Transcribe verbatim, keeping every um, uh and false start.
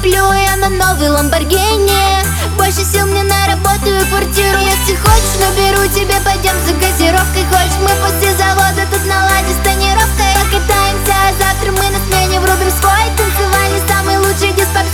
куплю я на новый Ламборгини. Больше сил мне на работу и квартиру. Если хочешь, наберу тебе, пойдем за газировкой. Хочешь, мы после завода тут наладим с тонировкой. Покатаемся, а завтра мы на смене врубим свой танцевальный самый лучший диск.